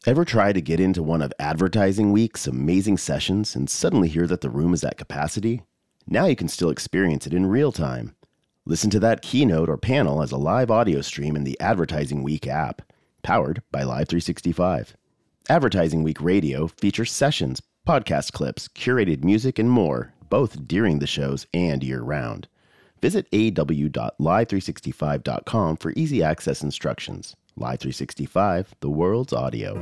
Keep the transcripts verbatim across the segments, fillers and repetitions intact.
Ever try to get into one of Advertising Week's amazing sessions and suddenly hear that the room is at capacity? Now you can still experience it in real time. Listen to that keynote or panel as a live audio stream in the Advertising Week app, powered by Live three sixty-five. Advertising Week Radio features sessions, podcast clips, curated music, and more, both during the shows and year-round. Visit a w dot live three sixty-five dot com for easy access instructions. Live three sixty-five, the world's audio.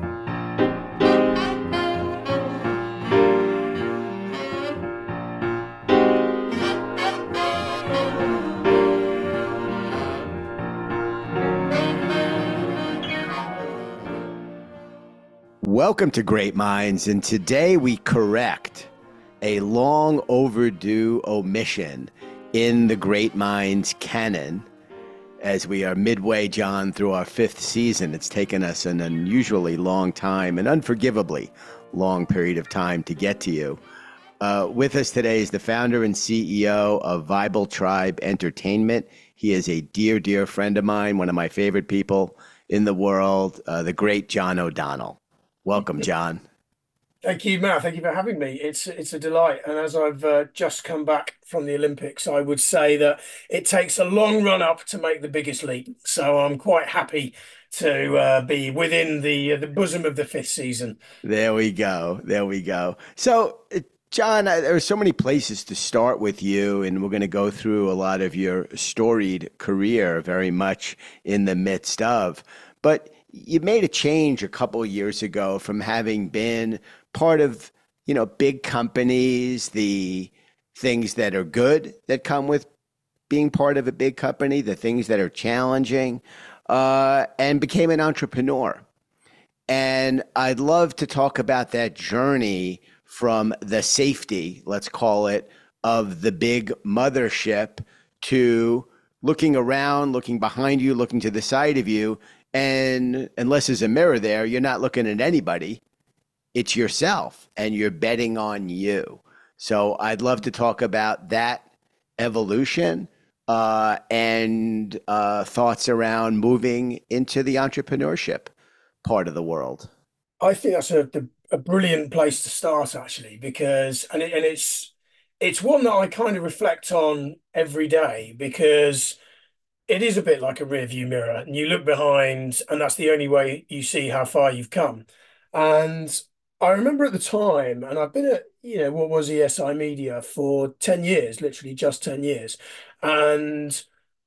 Welcome to Great Minds, and today we correct a long overdue omission in the Great Minds canon. As we are midway, John, through our fifth season, it's taken us an unusually long time, an unforgivably long period of time to get to you. Uh, with us today is the founder and C E O of Viable Tribe Entertainment. He is a dear, dear friend of mine, one of my favorite people in the world, uh, the great John O'Donnell. Welcome, John. Thank you, Matt. Thank you for having me. It's it's a delight. And as I've uh, just come back from the Olympics, I would say that it takes a long run up to make the biggest leap. So I'm quite happy to uh, be within the uh, the bosom of the fifth season. There we go. There we go. So, uh, John, uh, there are so many places to start with you, and we're going to go through a lot of your storied career, very much in the midst of. But you made a change a couple of years ago from having been part of, you know, big companies, the things that are good that come with being part of a big company, the things that are challenging, uh, and became an entrepreneur. And I'd love to talk about that journey from the safety, let's call it, of the big mothership to looking around, looking behind you, looking to the side of you. And unless there's a mirror there, you're not looking at anybody. It's yourself, and you're betting on you. So I'd love to talk about that evolution uh, and uh, thoughts around moving into the entrepreneurship part of the world. I think that's a a brilliant place to start, actually, because and it, and it's it's one that I kind of reflect on every day because it is a bit like a rear view mirror, and you look behind, and that's the only way you see how far you've come. And I remember at the time, and I've been at, you know, what was E S I Media for ten years, literally just ten years. And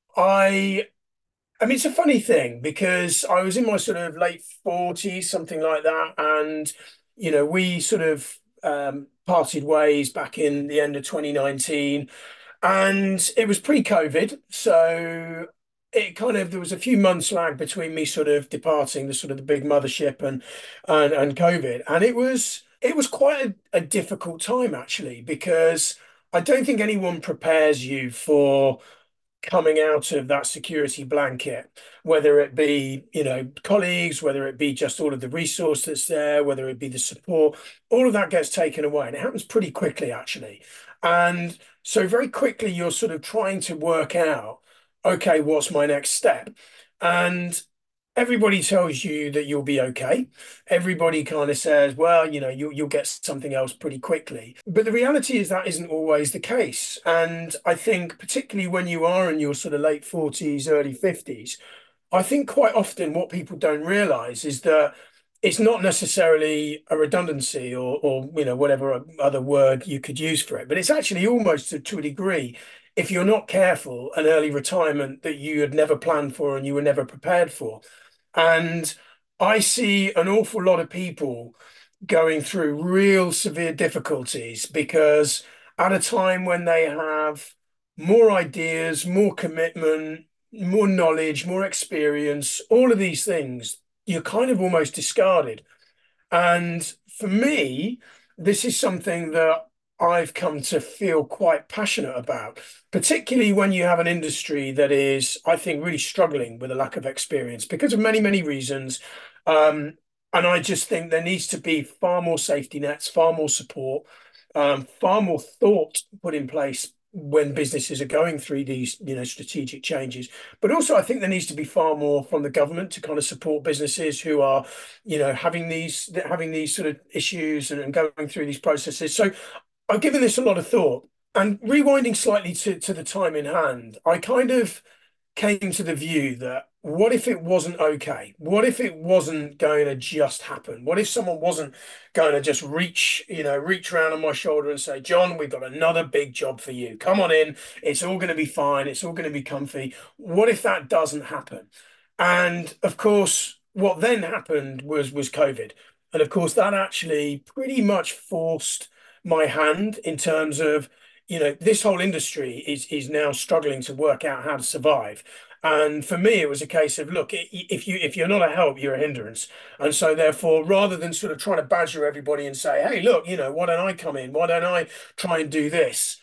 I, I mean, it's a funny thing because I was in my sort of late forties, something like that. And, you know, we sort of um, parted ways back in the end of twenty nineteen. And it was pre-COVID, so it kind of there was a few months lag between me sort of departing the sort of the big mothership and and and COVID, and it was it was quite a, a difficult time actually because I don't think anyone prepares you for coming out of that security blanket, whether it be, you know, colleagues, whether it be just all of the resource that's there, whether it be the support, all of that gets taken away. And it happens pretty quickly, actually. And so very quickly, you're sort of trying to work out, okay, what's my next step? And everybody tells you that you'll be okay. Everybody kind of says, well, you know, you'll, you'll get something else pretty quickly. But the reality is that isn't always the case. And I think, particularly when you are in your sort of late forties, early fifties, I think quite often what people don't realize is that it's not necessarily a redundancy or, or you know, whatever other word you could use for it, but it's actually almost to, to a degree, if you're not careful, an early retirement that you had never planned for and you were never prepared for. And I see an awful lot of people going through real severe difficulties because at a time when they have more ideas, more commitment, more knowledge, more experience, all of these things, you're kind of almost discarded. And for me, this is something that I've come to feel quite passionate about, particularly when you have an industry that is, I think, really struggling with a lack of experience because of many, many reasons. Um, and I just think there needs to be far more safety nets, far more support, um, far more thought put in place when businesses are going through these, you know, strategic changes. But also, I think there needs to be far more from the government to kind of support businesses who are, you know, having these having these sort of issues and, and going through these processes. So I've given this a lot of thought. And rewinding slightly to, to the time in hand, I kind of came to the view that what if it wasn't okay? What if it wasn't going to just happen? What if someone wasn't going to just reach, you know, reach around on my shoulder and say, John, we've got another big job for you. Come on in. It's all going to be fine. It's all going to be comfy. What if that doesn't happen? And of course, what then happened was was COVID. And of course, that actually pretty much forced my hand in terms of, you know, this whole industry is is now struggling to work out how to survive. And for me, it was a case of, look, if you if you're not a help, you're a hindrance. And so therefore, rather than sort of trying to badger everybody and say, hey, look, you know, why don't I come in? Why don't I try and do this?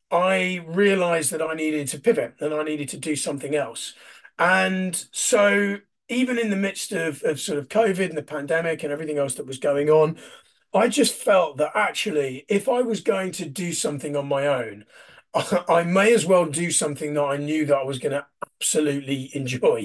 I realized that I needed to pivot and I needed to do something else. And so even in the midst of, of sort of COVID and the pandemic and everything else that was going on, I just felt that actually, if I was going to do something on my own, I may as well do something that I knew that I was going to absolutely enjoy.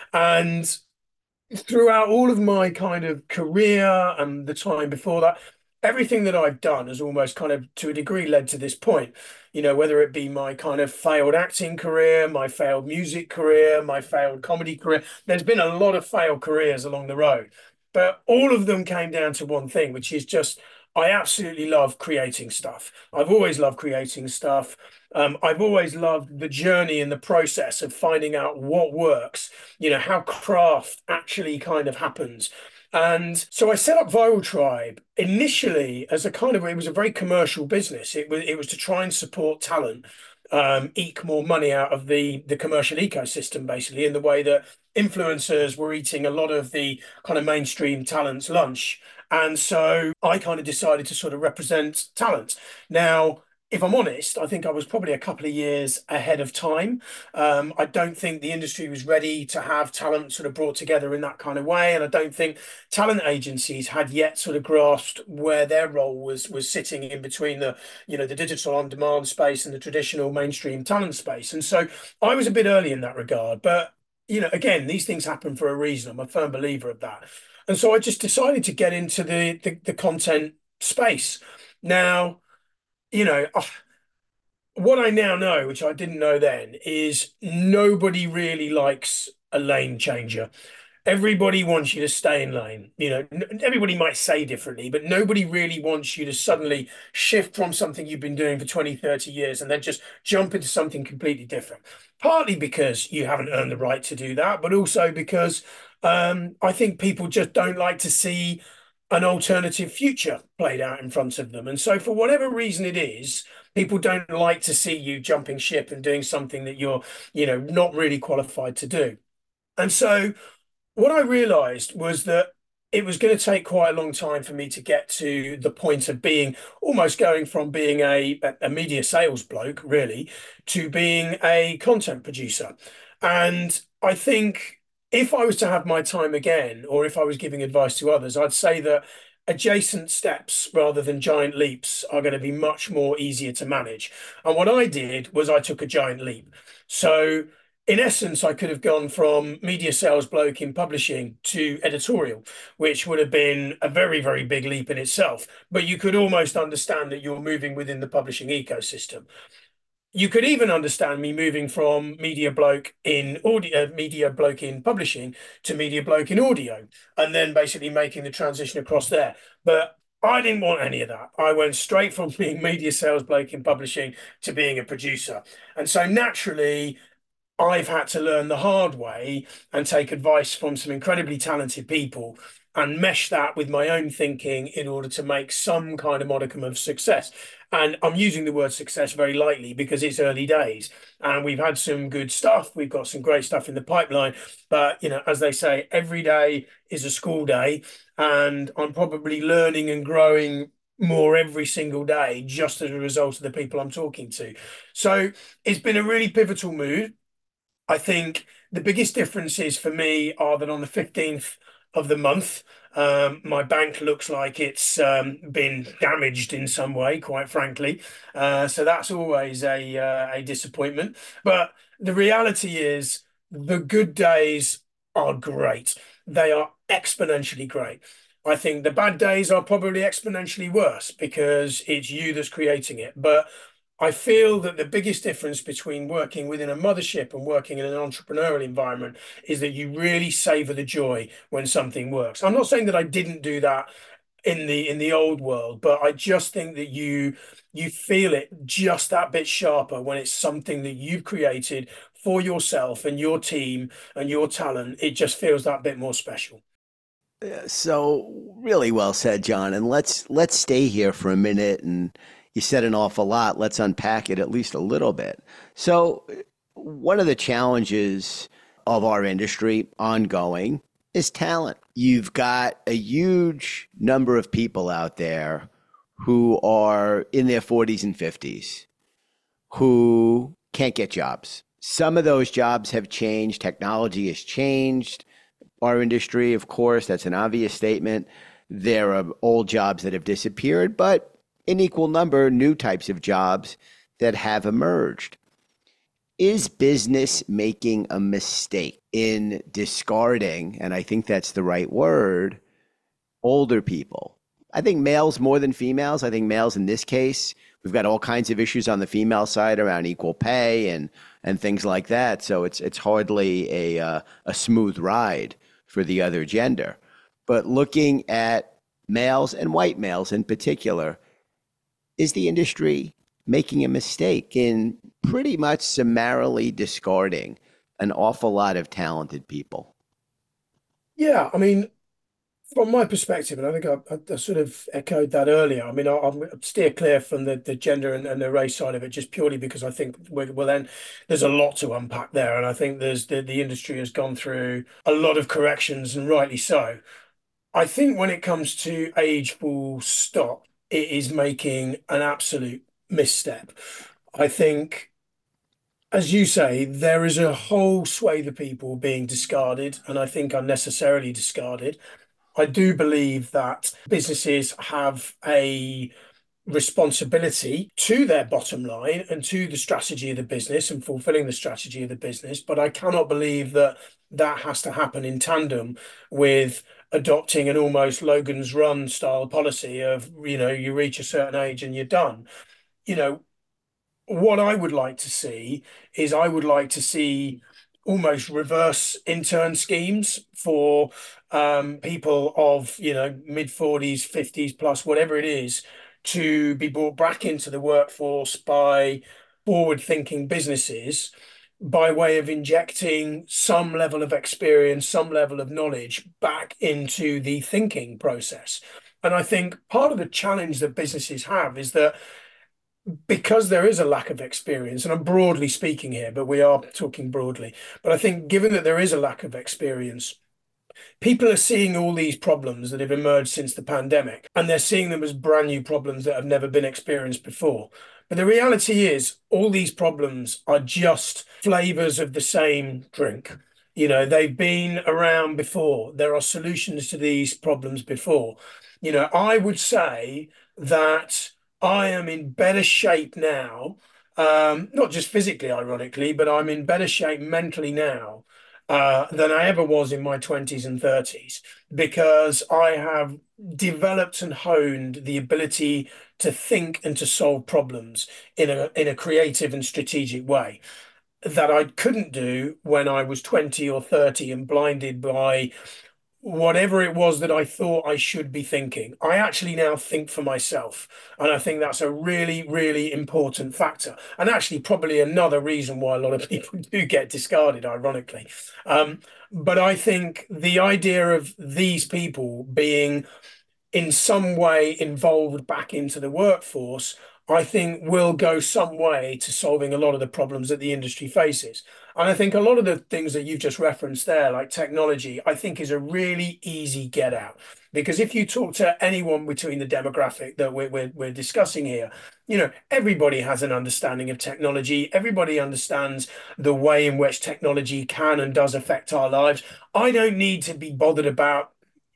And throughout all of my kind of career and the time before that, everything that I've done has almost kind of to a degree led to this point. You know, whether it be my kind of failed acting career, my failed music career, my failed comedy career, there's been a lot of failed careers along the road. But all of them came down to one thing, which is just I absolutely love creating stuff. I've always loved creating stuff. Um, I've always loved the journey and the process of finding out what works, you know, how craft actually kind of happens. And so I set up Viral Tribe initially as a kind of, it was a very commercial business. It was it was to try and support talent, um, eke more money out of the the commercial ecosystem, basically, in the way that influencers were eating a lot of the kind of mainstream talent's lunch. And so I kind of decided to sort of represent talent. Now, if I'm honest, I think I was probably a couple of years ahead of time. Um, I don't think the industry was ready to have talent sort of brought together in that kind of way, and I don't think talent agencies had yet sort of grasped where their role was was sitting in between the, you know, the digital on demand space and the traditional mainstream talent space. And so I was a bit early in that regard, but you know, again, these things happen for a reason. I'm a firm believer of that. And so I just decided to get into the the, the content space. Now, you know, uh, what I now know, which I didn't know then, is nobody really likes a lane changer. Everybody wants you to stay in lane. You know, n- everybody might say differently, but nobody really wants you to suddenly shift from something you've been doing for twenty, thirty years and then just jump into something completely different. Partly because you haven't earned the right to do that, but also because um, I think people just don't like to see an alternative future played out in front of them. And so, for whatever reason it is, people don't like to see you jumping ship and doing something that you're, you know, not really qualified to do. And so, what I realized was that it was going to take quite a long time for me to get to the point of being almost going from being a, a media sales bloke, really, to being a content producer. And I think if I was to have my time again, or if I was giving advice to others, I'd say that adjacent steps rather than giant leaps are going to be much more easier to manage. And what I did was I took a giant leap. So, in essence, I could have gone from media sales bloke in publishing to editorial, which would have been a very, very big leap in itself. But you could almost understand that you're moving within the publishing ecosystem. You could even understand me moving from media bloke in audio, uh, media bloke in publishing to media bloke in audio, and then basically making the transition across there. But I didn't want any of that. I went straight from being media sales bloke in publishing to being a producer. And so naturally, I've had to learn the hard way and take advice from some incredibly talented people and mesh that with my own thinking in order to make some kind of modicum of success. And I'm using the word success very lightly because it's early days and we've had some good stuff. We've got some great stuff in the pipeline. But, you know, as they say, every day is a school day, and I'm probably learning and growing more every single day just as a result of the people I'm talking to. So it's been a really pivotal move. I think the biggest differences for me are that on the fifteenth of the month, Um, my bank looks like it's um, been damaged in some way, quite frankly. Uh, so that's always a uh, a disappointment. But the reality is, the good days are great. They are exponentially great. I think the bad days are probably exponentially worse because it's you that's creating it. But I feel that the biggest difference between working within a mothership and working in an entrepreneurial environment is that you really savor the joy when something works. I'm not saying that I didn't do that in the in the old world, but I just think that you you feel it just that bit sharper when it's something that you've created for yourself and your team and your talent. It just feels that bit more special. So really well said, John. And let's let's stay here for a minute. And you said an awful lot. Let's unpack it at least a little bit. So one of the challenges of our industry ongoing is talent. You've got a huge number of people out there who are in their forties and fifties who can't get jobs. Some of those jobs have changed. Technology has changed our industry, of course. That's an obvious statement. There are old jobs that have disappeared, but in equal number, new types of jobs that have emerged. Is business making a mistake in discarding, and I think that's the right word, older people? I think males more than females. I think males in this case, we've got all kinds of issues on the female side around equal pay and and things like that. So it's it's hardly a uh, a smooth ride for the other gender. But looking at males and white males in particular, is the industry making a mistake in pretty much summarily discarding an awful lot of talented people? Yeah, I mean, from my perspective, and I think I, I, I sort of echoed that earlier. I mean, I, I'll steer clear from the, the gender and, and the race side of it, just purely because I think we well, then there's a lot to unpack there, and I think there's the, the industry has gone through a lot of corrections, and rightly so. I think when it comes to age full stop, it is making an absolute misstep. I think, as you say, there is a whole swathe of people being discarded, and I think unnecessarily discarded. I do believe that businesses have a responsibility to their bottom line and to the strategy of the business and fulfilling the strategy of the business. But I cannot believe that that has to happen in tandem with adopting an almost Logan's Run style policy of, you know, you reach a certain age and you're done. You know, what I would like to see is I would like to see almost reverse intern schemes for um, people of, you know, mid forties, fifties plus, whatever it is, to be brought back into the workforce by forward-thinking businesses by way of injecting some level of experience, some level of knowledge back into the thinking process. And I think part of the challenge that businesses have is that because there is a lack of experience, and I'm broadly speaking here, but we are talking broadly. But I think given that there is a lack of experience, people are seeing all these problems that have emerged since the pandemic, and they're seeing them as brand new problems that have never been experienced before. But the reality is, all these problems are just flavors of the same drink. You know, they've been around before. There are solutions to these problems before. You know, I would say that I am in better shape now, um, not just physically, ironically, but I'm in better shape mentally now uh, than I ever was in my twenties and thirties because I have developed and honed the ability to think and to solve problems in a in a creative and strategic way that I couldn't do when I was twenty or thirty and blinded by whatever it was that I thought I should be thinking. I actually now think for myself. And I think that's a really, really important factor. And actually, probably another reason why a lot of people do get discarded, ironically. Um, but I think the idea of these people being in some way involved back into the workforce, I think will go some way to solving a lot of the problems that the industry faces. And I think a lot of the things that you've just referenced there, like technology, I think is a really easy get out. Because if you talk to anyone between the demographic that we're, we're, we're discussing here, you know, everybody has an understanding of technology. Everybody understands the way in which technology can and does affect our lives. I don't need to be bothered about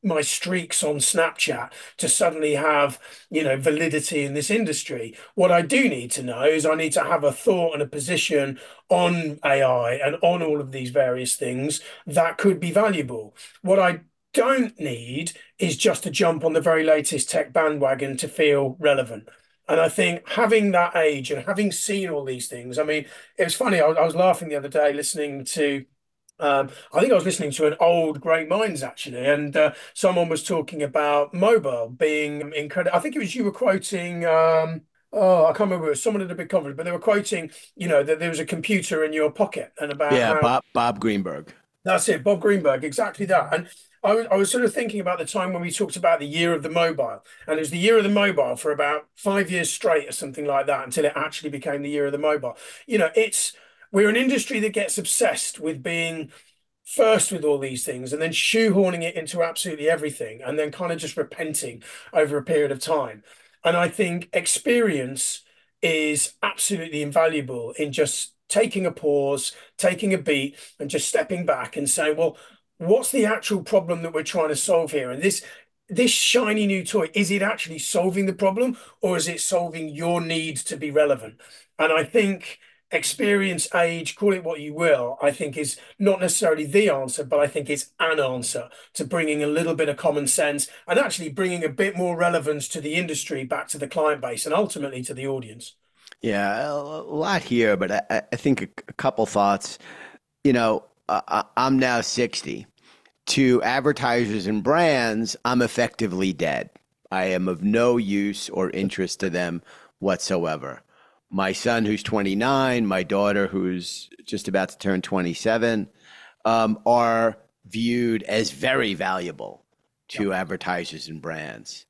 my streaks on Snapchat to suddenly have, you know, validity in this industry. What I do need to know is I need to have a thought and a position on A I and on all of these various things that could be valuable. What I don't need is just to jump on the very latest tech bandwagon to feel relevant. And I think having that age and having seen all these things, I mean, it was funny. I was, I was laughing the other day listening to um, I think I was listening to an old Great Minds actually, and uh, someone was talking about mobile being incredible. I think it was you were quoting. Um, oh, I can't remember. It was someone at a big conference, but they were quoting, you know, that there was a computer in your pocket, and about Yeah, how Bob Bob Greenberg. that's it, Bob Greenberg, exactly that. And I was, I was sort of thinking about the time when we talked about the year of the mobile, and it was the year of the mobile for about five years straight or something like that until it actually became the year of the mobile. You know, it's we're an industry that gets obsessed with being first with all these things and then shoehorning it into absolutely everything and then kind of just repenting over a period of time. And I think experience is absolutely invaluable in just taking a pause, taking a beat, and just stepping back and saying, well, what's the actual problem that we're trying to solve here? And this this shiny new toy, is it actually solving the problem or is it solving your need to be relevant? And I think experience, age, call it what you will, I think is not necessarily the answer, but I think it's an answer to bringing a little bit of common sense and actually bringing a bit more relevance to the industry, back to the client base, and ultimately to the audience. Yeah, a a lot here, but I, I I think a, a couple thoughts. You know, I, I- I'm now sixty. To advertisers and brands, I'm effectively dead. I am of no use or interest to them whatsoever. My son, who's twenty-nine, my daughter, who's just about to turn twenty-seven, um, are viewed as very valuable Yeah, to advertisers and brands.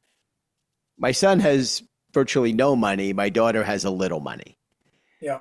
My son has virtually no money. My daughter has a little money. yeah,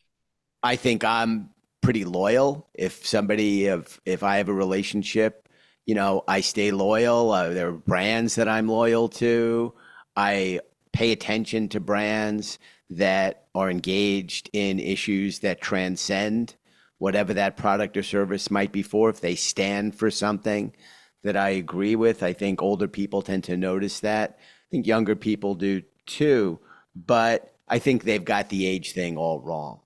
I think I'm pretty loyal. If somebody, if if I have a relationship, you know, I stay loyal. Uh, there are brands that I'm loyal to. I pay attention to brands that are engaged in issues that transcend whatever that product or service might be for. If they stand for something that I agree with, I think older people tend to notice that. I think younger people do too, but I think they've got the age thing all wrong.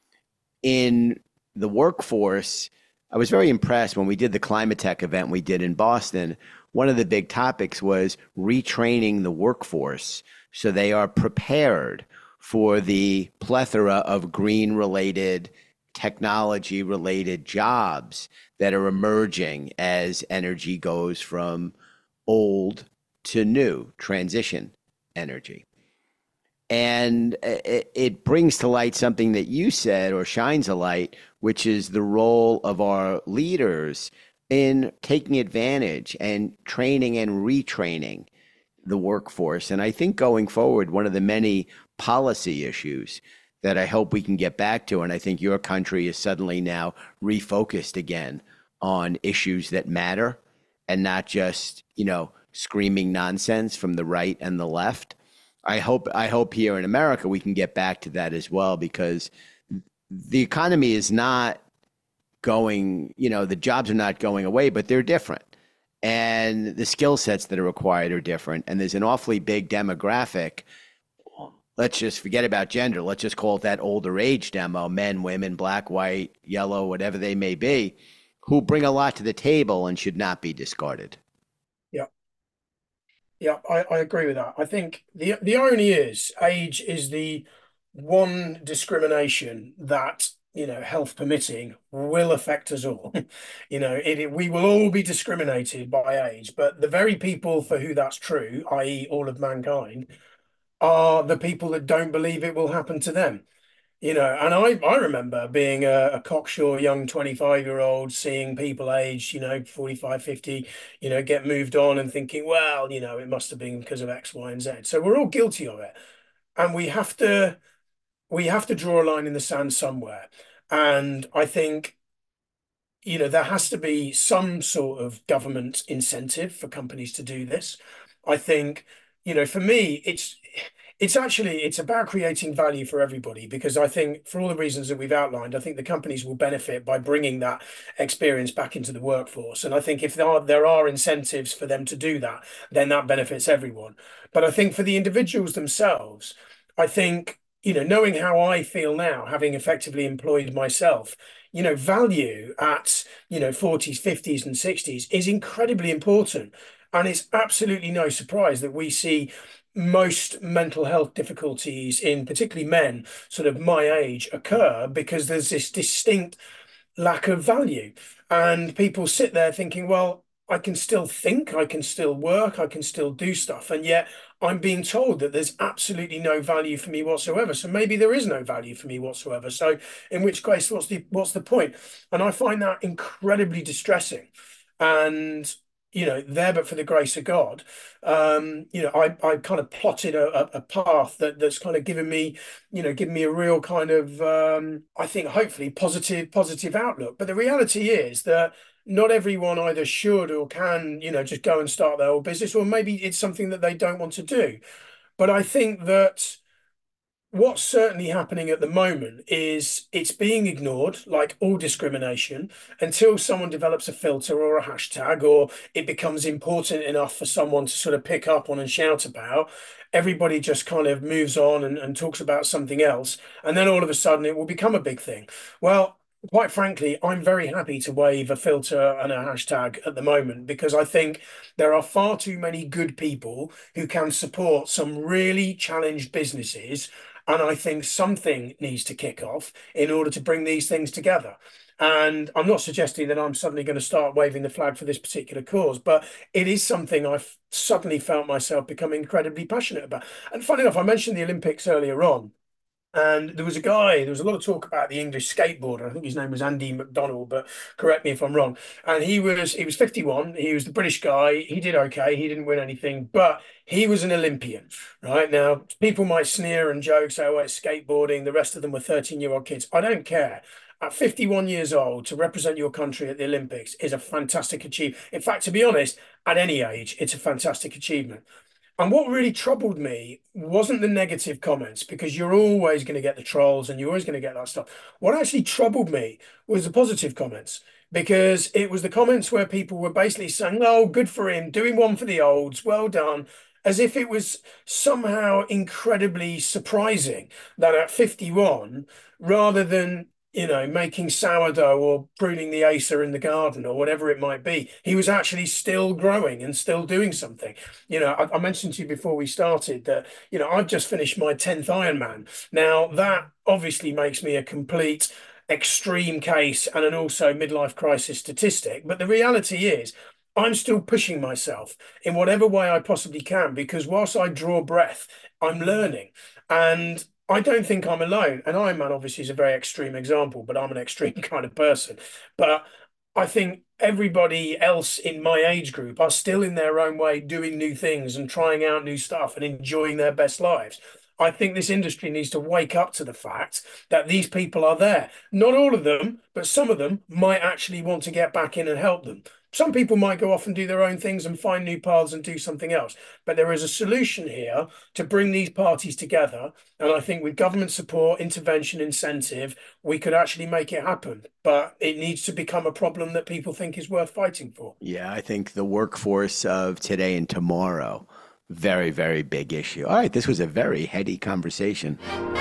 In the workforce, I was very impressed when we did the Climate Tech event we did in Boston. One of the big topics was retraining the workforce so they are prepared for the plethora of green related, technology related jobs that are emerging as energy goes from old to new, transition energy. And it, it brings to light something that you said or shines a light, which is the role of our leaders in taking advantage and training and retraining the workforce. And I think going forward, one of the many policy issues that I hope we can get back to, and I think your country is suddenly now refocused again on issues that matter and not just, you know, screaming nonsense from the right and the left. I hope I hope here in America we can get back to that as well because the economy is not going, you know, the jobs are not going away, but they're different. And the skill sets that are required are different. And there's an awfully big demographic. Let's just forget about gender. Let's just call it that older age demo, men, women, black, white, yellow, whatever they may be, who bring a lot to the table and should not be discarded. yeah, yeah. I, I agree with that. I think the the irony is age is the one discrimination that, you know, health permitting, will affect us all. You know, it, it- we will all be discriminated by age, but the very people for who that's true, i e, all of mankind, are the people that don't believe it will happen to them. You know, and I, I remember being a, a cocksure young twenty-five year old, seeing people age, you know, forty-five, fifty, you know, get moved on and thinking, well, you know, it must have been because of X, Y, and Z. So we're all guilty of it. And we have to we have to draw a line in the sand somewhere. And I think, you know, there has to be some sort of government incentive for companies to do this. I think, you know, for me, it's It's actually it's about creating value for everybody because I think for all the reasons that we've outlined, I think the companies will benefit by bringing that experience back into the workforce. And I think if there are, there are incentives for them to do that, then that benefits everyone. But I think for the individuals themselves, I think, you know, knowing how I feel now, having effectively employed myself, you know, value at, you know, forties, fifties, and sixties is incredibly important. And it's absolutely no surprise that we see most mental health difficulties in particularly men sort of my age occur because there's this distinct lack of value. And people sit there thinking, well, I can still think, I can still work, I can still do stuff. And yet I'm being told that there's absolutely no value for me whatsoever. So maybe there is no value for me whatsoever. So in which case, what's the what's the point? And I find that incredibly distressing. And you know, there but for the grace of God, um, you know, I I kind of plotted a, a, a path that that's kind of given me, you know, given me a real kind of um, I think hopefully positive positive outlook. But the reality is that not everyone either should or can, you know, just go and start their own business, or maybe it's something that they don't want to do. But I think that what's certainly happening at the moment is it's being ignored, like all discrimination, until someone develops a filter or a hashtag, or it becomes important enough for someone to sort of pick up on and shout about. Everybody just kind of moves on and, and talks about something else. And then all of a sudden it will become a big thing. Well, quite frankly, I'm very happy to wave a filter and a hashtag at the moment because I think there are far too many good people who can support some really challenged businesses. And I think something needs to kick off in order to bring these things together. And I'm not suggesting that I'm suddenly going to start waving the flag for this particular cause, but it is something I've suddenly felt myself becoming incredibly passionate about. And funny enough, I mentioned the Olympics earlier on. And there was a guy, there was a lot of talk about the English skateboarder. I think his name was Andy McDonald, but correct me if I'm wrong. And he was he was fifty-one. He was the British guy. He did okay. He didn't win anything, but he was an Olympian, right? Now, people might sneer and joke, say, oh, it's skateboarding. The rest of them were thirteen-year-old kids. I don't care. At fifty-one years old, to represent your country at the Olympics is a fantastic achievement. In fact, to be honest, at any age, it's a fantastic achievement. And what really troubled me wasn't the negative comments, because you're always going to get the trolls and you're always going to get that stuff. What actually troubled me was the positive comments, because it was the comments where people were basically saying, oh, good for him, doing one for the olds, well done, as if it was somehow incredibly surprising that at fifty-one, rather than you know, making sourdough or pruning the acer in the garden or whatever it might be, he was actually still growing and still doing something. You know, I, I mentioned to you before we started that, you know, I've just finished my tenth Ironman. Now, that obviously makes me a complete extreme case and an also midlife crisis statistic. But the reality is, I'm still pushing myself in whatever way I possibly can, because whilst I draw breath, I'm learning. And I don't think I'm alone. And Iron Man obviously is a very extreme example, but I'm an extreme kind of person. But I think everybody else in my age group are still in their own way doing new things and trying out new stuff and enjoying their best lives. I think this industry needs to wake up to the fact that these people are there. Not all of them, but some of them might actually want to get back in and help them. Some people might go off and do their own things and find new paths and do something else. But there is a solution here to bring these parties together. And I think with government support, intervention, incentive, we could actually make it happen. But it needs to become a problem that people think is worth fighting for. Yeah, I think the workforce of today and tomorrow, very, very big issue. All right, this was a very heady conversation.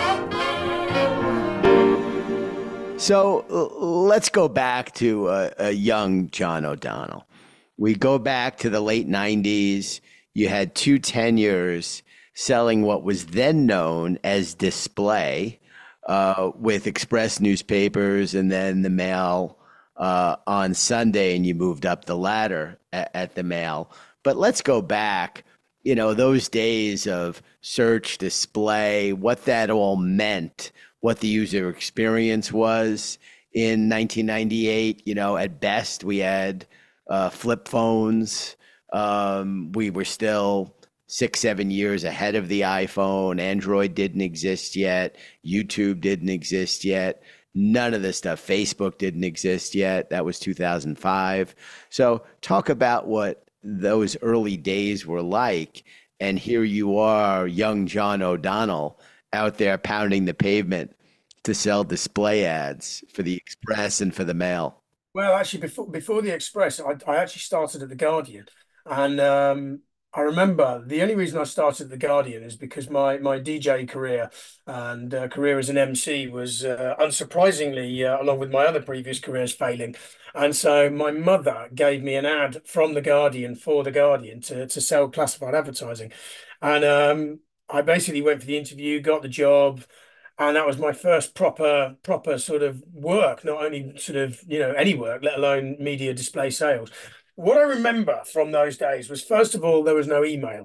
So let's go back to a, a young John O'Donnell. We go back to the late nineties. You had two tenures selling what was then known as Display uh, with Express newspapers and then the Mail uh, on Sunday, and you moved up the ladder at, at the Mail. But let's go back, you know, those days of search, display, what that all meant, what the user experience was in nineteen ninety-eight. You know, at best we had uh, flip phones. Um, we were still six, seven years ahead of the iPhone. Android didn't exist yet. YouTube didn't exist yet. None of this stuff. Facebook didn't exist yet. That was two thousand five. So talk about what those early days were like. And here you are, young John O'Donnell, out there pounding the pavement to sell display ads for the Express and for the Mail. Well, actually, before before the Express, I, I actually started at the Guardian, and um, I remember the only reason I started at the Guardian is because my my D J career and uh, career as an M C was uh, unsurprisingly, uh, along with my other previous careers, failing. And so my mother gave me an ad from the Guardian for the Guardian to to sell classified advertising, and um, I basically went for the interview, got the job, and that was my first proper proper sort of work, not only sort of, you know, any work, let alone media display sales. What I remember from those days was, first of all, there was no email,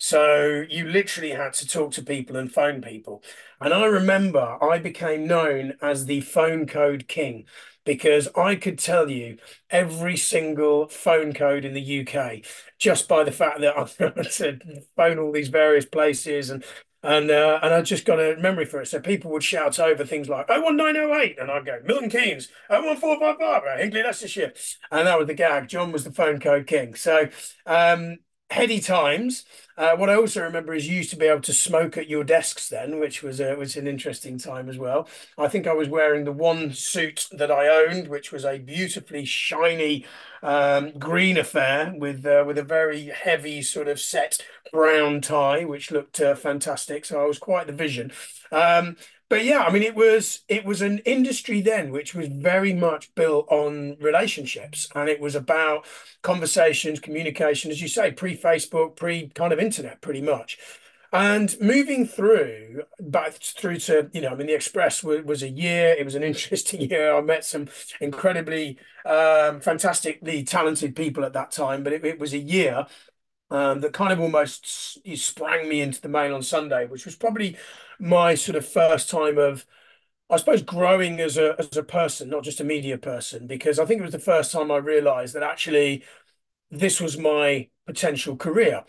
so you literally had to talk to people and phone people. And I remember I became known as the phone code king, because I could tell you every single phone code in the U K just by the fact that I had to phone all these various places, and and uh, and I just got a memory for it. So people would shout over things like oh one nine oh eight, and I'd go Milton Keynes, oh one four five five, Hinkley, Leicestershire. And that was the gag. John was the phone code king. So um, heady times. Uh, what I also remember is you used to be able to smoke at your desks then, which was a, was an interesting time as well. I think I was wearing the one suit that I owned, which was a beautifully shiny um, green affair with uh, with a very heavy sort of set brown tie, which looked uh, fantastic. So I was quite the vision. Um, but yeah, I mean, it was it was an industry then which was very much built on relationships, and it was about conversations, communication, as you say, pre-Facebook, pre kind of internet, pretty much. And moving through back through to, you know, I mean, the Express was, was a year. It was an interesting year. I met some incredibly um, fantastically talented people at that time, but it, it was a year um, that kind of almost s- sprang me into the Mail on Sunday, which was probably my sort of first time of, I suppose, growing as a as a person, not just a media person, because I think it was the first time I realized that actually this was my potential career.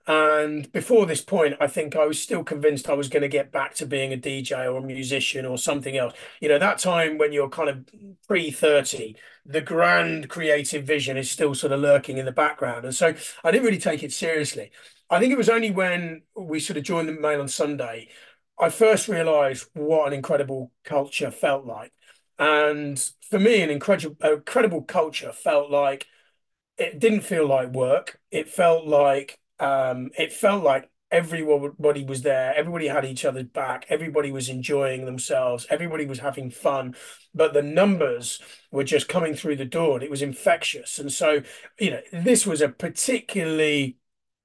And before this point, I think I was still convinced I was going to get back to being a D J or a musician or something else. You know, that time when you're kind of pre thirty, the grand creative vision is still sort of lurking in the background. And so I didn't really take it seriously. I think it was only when we sort of joined the Mail on Sunday, I first realized what an incredible culture felt like. And for me, an incredible, incredible culture felt like it didn't feel like work. It felt like um, it felt like everybody was there. Everybody had each other's back. Everybody was enjoying themselves. Everybody was having fun. But the numbers were just coming through the door, and it was infectious. And so, you know, this was a particularly,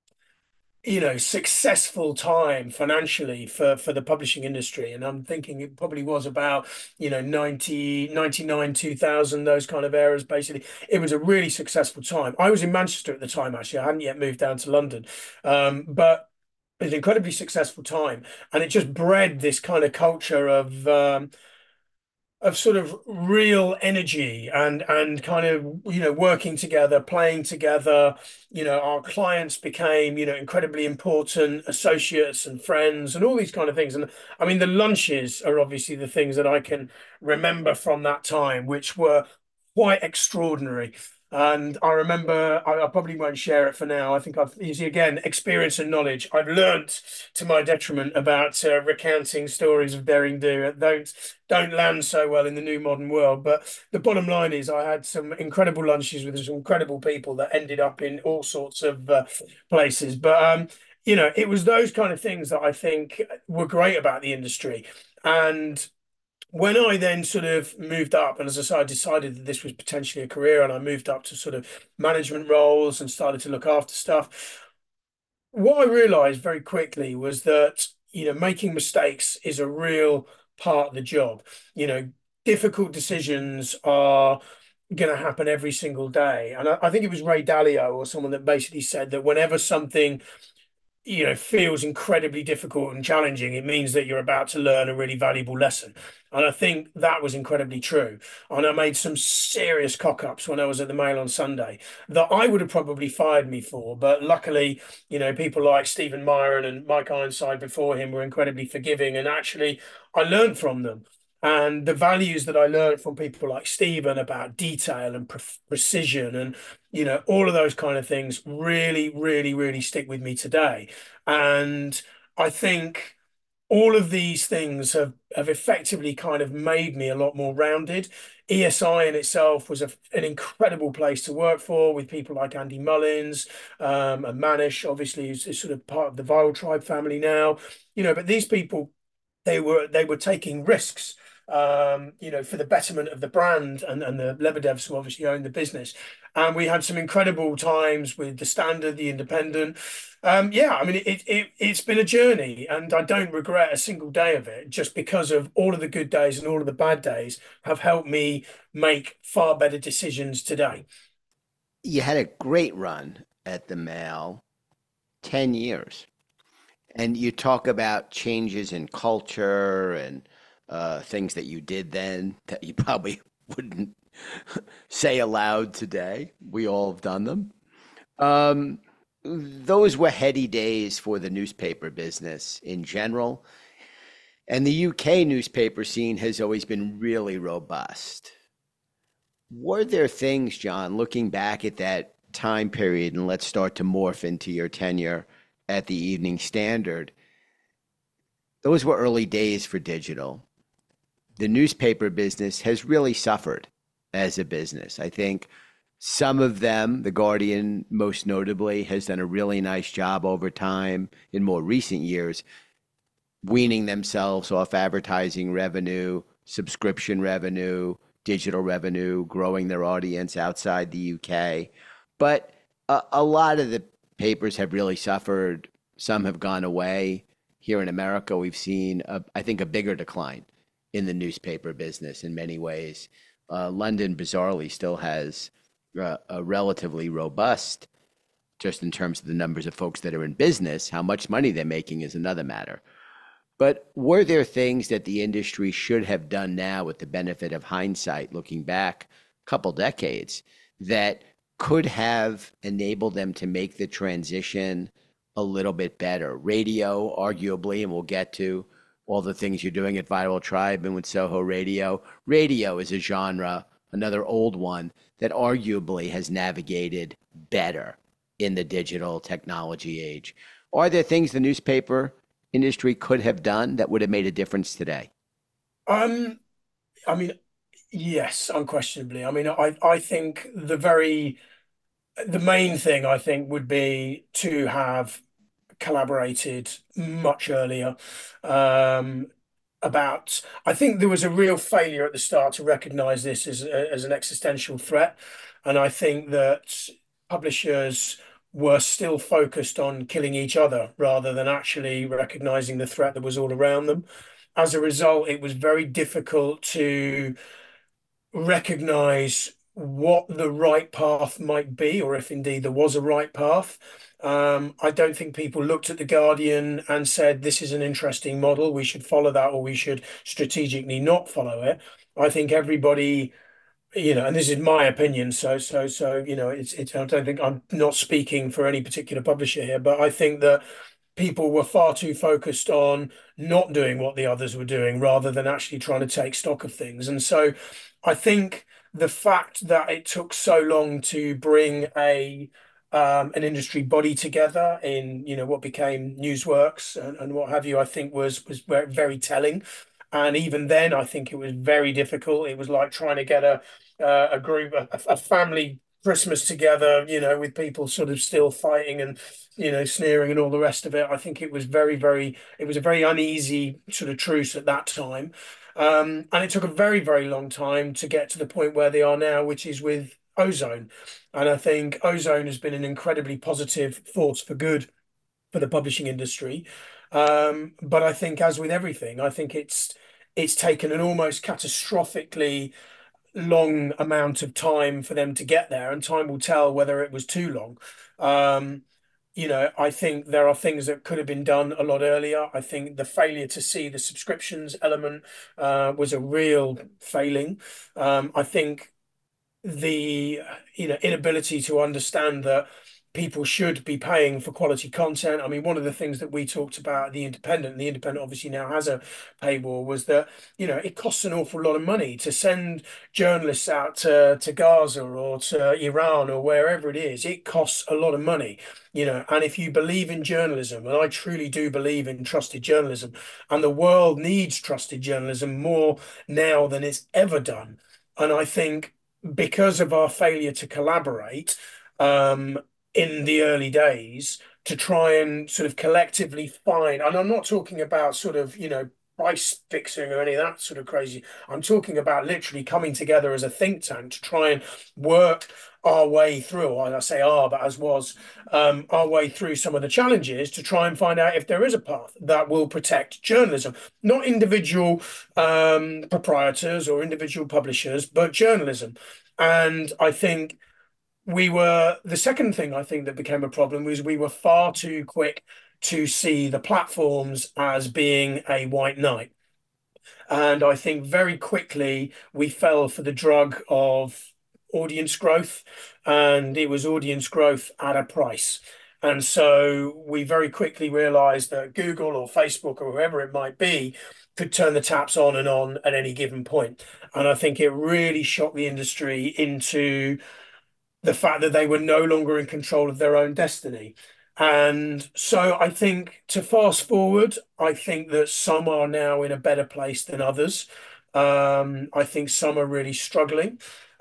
you know, successful time financially for for the publishing industry. And I'm thinking it probably was about, you know, ninety ninety nine two thousand, those kind of eras. Basically, it was a really successful time. I was in Manchester at the time, actually. I hadn't yet moved down to London. Um, but it was an incredibly successful time, and it just bred this kind of culture of um, of sort of real energy and and kind of, you know, working together, playing together. You know, our clients became, you know, incredibly important associates and friends and all these kind of things. And I mean, the lunches are obviously the things that I can remember from that time, which were quite extraordinary. And I remember, I, I probably won't share it for now. I think I've, you see, again, experience and knowledge. I've learnt to my detriment about uh, recounting stories of daring do. It Don't don't land so well in the new modern world. But the bottom line is, I had some incredible lunches with some incredible people that ended up in all sorts of uh, places. But um, you know, it was those kind of things that I think were great about the industry. And when I then sort of moved up, and as I said, I decided that this was potentially a career, and I moved up to sort of management roles and started to look after stuff. What I realized very quickly was that, you know, making mistakes is a real part of the job. You know, difficult decisions are going to happen every single day. And I, I think it was Ray Dalio or someone that basically said that whenever something, you know, feels incredibly difficult and challenging, it means that you're about to learn a really valuable lesson. And I think that was incredibly true. And I made some serious cock-ups when I was at the Mail on Sunday that I would have probably fired me for. But luckily, you know, people like Stephen Myron and Mike Ironside before him were incredibly forgiving. And actually, I learned from them. And the values that I learned from people like Stephen about detail and pre precision and You know, all of those kind of things really, really, really stick with me today. And I think all of these things have have effectively kind of made me a lot more rounded. E S I in itself was a, an incredible place to work for, with people like Andy Mullins, um, and Manish, obviously, who's, is sort of part of the Viral Tribe family now. You know, but these people, they were they were taking risks, um, you know, for the betterment of the brand, and, and the Lebedevs, who obviously own the business. And we had some incredible times with the Standard, the Independent. Um, yeah, I mean, it, it it's been a journey, and I don't regret a single day of it, just because of all of the good days and all of the bad days have helped me make far better decisions today. You had a great run at the Mail, ten years. And you talk about changes in culture and uh, things that you did then that you probably wouldn't say aloud today. We all have done them. Um, those were heady days for the newspaper business in general. And the U K newspaper scene has always been really robust. Were there things, John, looking back at that time period, and let's start to morph into your tenure at the Evening Standard? Those were early days for digital. The newspaper business has really suffered as a business. I think some of them, The Guardian most notably, has done a really nice job over time in more recent years, weaning themselves off advertising revenue, subscription revenue, digital revenue, growing their audience outside the U K. But a, a lot of the papers have really suffered. Some have gone away. Here in America, we've seen, a, I think, a bigger decline in the newspaper business in many ways. Uh, London, bizarrely, still has uh, a relatively robust, just in terms of the numbers of folks that are in business. How much money they're making is another matter. But were there things that the industry should have done now, with the benefit of hindsight, looking back a couple decades, that could have enabled them to make the transition a little bit better? Radio, arguably, and we'll get to all the things you're doing at Viral Tribe and with Soho Radio. Radio is a genre, another old one, that arguably has navigated better in the digital technology age. Are there things the newspaper industry could have done that would have made a difference today? Um, I mean, yes, unquestionably. I mean, I I think the very the main thing I think would be to have collaborated much earlier. Um, about, I think there was a real failure at the start to recognize this as a, as an existential threat, and I think that publishers were still focused on killing each other rather than actually recognizing the threat that was all around them. As a result, it was very difficult to recognize what the right path might be, or if indeed there was a right path. Um, I don't think people looked at The Guardian and said, this is an interesting model, we should follow that, or we should strategically not follow it. I think everybody, you know, and this is my opinion, so so so you know, it's it's I don't think, I'm not speaking for any particular publisher here, but I think that people were far too focused on not doing what the others were doing rather than actually trying to take stock of things. And so I think the fact that it took so long to bring a um, an industry body together in, you know, what became Newsworks, and, and what have you, I think was was very, very telling. And even then, I think it was very difficult. It was like trying to get a uh, a group, a, a family Christmas together, you know, with people sort of still fighting and, you know, sneering and all the rest of it. I think it was very, very, it was a very uneasy sort of truce at that time. Um, and it took a very, very long time to get to the point where they are now, which is with Ozone. And I think Ozone has been an incredibly positive force for good for the publishing industry. Um, but I think, as with everything, I think it's it's taken an almost catastrophically long amount of time for them to get there, and time will tell whether it was too long. Um, you know, I think there are things that could have been done a lot earlier. I think the failure to see the subscriptions element uh, was a real failing. Um, I think the, you know, inability to understand that people should be paying for quality content. I mean, one of the things that we talked about at The Independent, and The Independent obviously now has a paywall, was that, you know, it costs an awful lot of money to send journalists out to, to Gaza or to Iran or wherever it is. It costs a lot of money, you know, and if you believe in journalism, and I truly do believe in trusted journalism, and the world needs trusted journalism more now than it's ever done. And I think because of our failure to collaborate, um, in the early days to try and sort of collectively find, and I'm not talking about sort of, you know, price fixing or any of that sort of crazy. I'm talking about literally coming together as a think tank to try and work our way through, or I say our, but as was, um, our way through some of the challenges to try and find out if there is a path that will protect journalism, not individual um, proprietors or individual publishers, but journalism. And I think we were the second thing I think that became a problem was we were far too quick to see the platforms as being a white knight. And I think very quickly we fell for the drug of audience growth, and it was audience growth at a price. And so we very quickly realized that Google or Facebook or whoever it might be could turn the taps on and on at any given point. And I think it really shocked the industry into the fact that they were no longer in control of their own destiny. And so I think to fast forward, I think that some are now in a better place than others. Um, I think some are really struggling.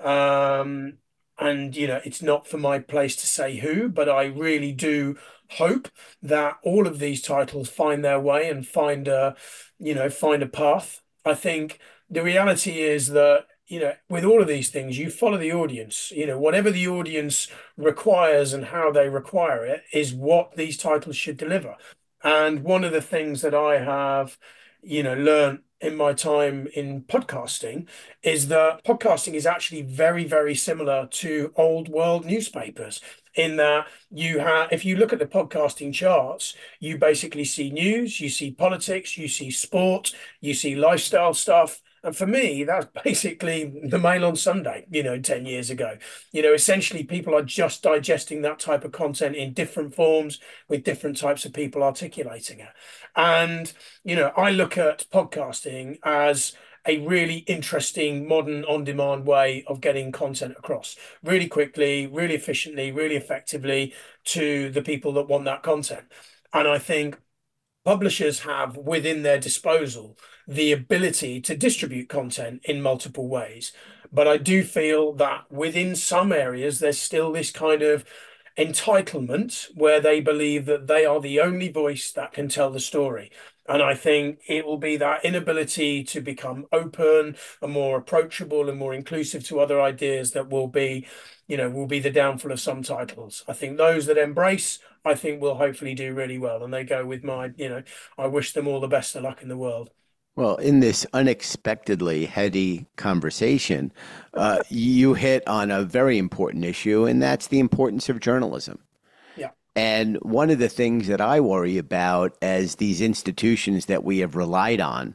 Um, and, you know, it's not for my place to say who, but I really do hope that all of these titles find their way and find a, you know, find a path. I think the reality is that, you know, with all of these things, you follow the audience. You know, whatever the audience requires and how they require it is what these titles should deliver. And one of the things that I have, you know, learned in my time in podcasting is that podcasting is actually very, very similar to old world newspapers. In that you have, if you look at the podcasting charts, you basically see news, you see politics, you see sport, you see lifestyle stuff. And for me, that's basically the Mail on Sunday, you know, ten years ago. You know, essentially, people are just digesting that type of content in different forms with different types of people articulating it. And, you know, I look at podcasting as a really interesting, modern, on demand way of getting content across really quickly, really efficiently, really effectively to the people that want that content. And I think publishers have within their disposal the ability to distribute content in multiple ways. But I do feel that within some areas, there's still this kind of entitlement where they believe that they are the only voice that can tell the story. And I think it will be that inability to become open and more approachable and more inclusive to other ideas that will be, you know, will be the downfall of some titles. I think those that embrace, I think will hopefully do really well. And they go with my, you know, I wish them all the best of luck in the world. Well, in this unexpectedly heady conversation, uh, you hit on a very important issue, and that's the importance of journalism. Yeah. And one of the things that I worry about as these institutions that we have relied on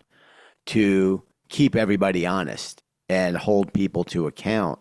to keep everybody honest and hold people to account,